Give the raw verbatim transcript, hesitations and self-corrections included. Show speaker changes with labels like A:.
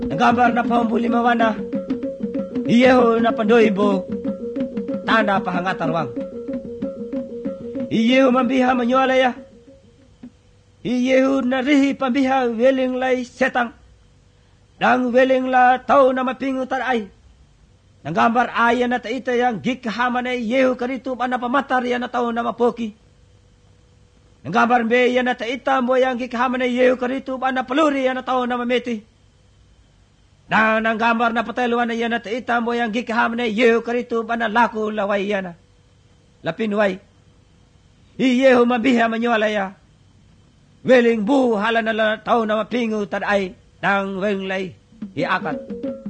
A: Nanggambar na pambuli mawana. Iyeho na pandoibo. Tanda pahangatarwang. Iyeho mambiha manyualaya. Iyeho na rihi pambiha weling lay setang. Dang weling la tau na mapingu taray. Nanggambar ayan na taita yang gikahaman ay Iyeho karito pa na pamatar yan na tau na mapoki. Nanggambar be yan na taita mo yang gikahaman ay Iyeho karito pa na paluri yan na tau na mameti. Nang nanggambar na pateluan na yan na taita mo yang gikahaman ay Iyeho karito pa na laku laway yan na. Lapinway. Iyeho mabiha manyualaya. Weling bu hala na tau na mapingu taray. Nang wenglay iakat.